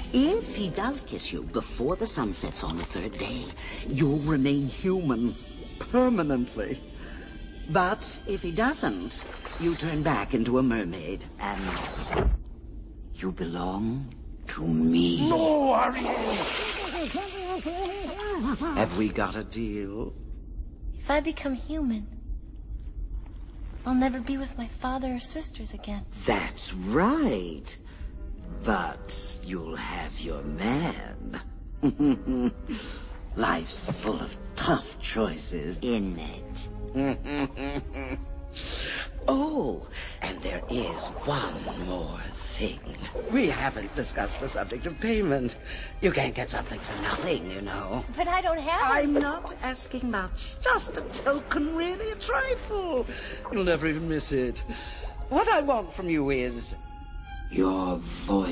If he does kiss you before the sun sets on the third day, you'll remain human permanently. But if he doesn't, you turn back into a mermaid, and you belong to me. No, Ariel! Have we got a deal? If I become human, I'll never be with my father or sisters again. That's right. But you'll have your man. Life's full of tough choices, isn't it? Oh, and there is one more thing. We haven't discussed the subject of payment. You can't get something for nothing, you know. But I don't have I'm not asking much. Just a token, really, a trifle. You'll never even miss it. What I want from you is your voice.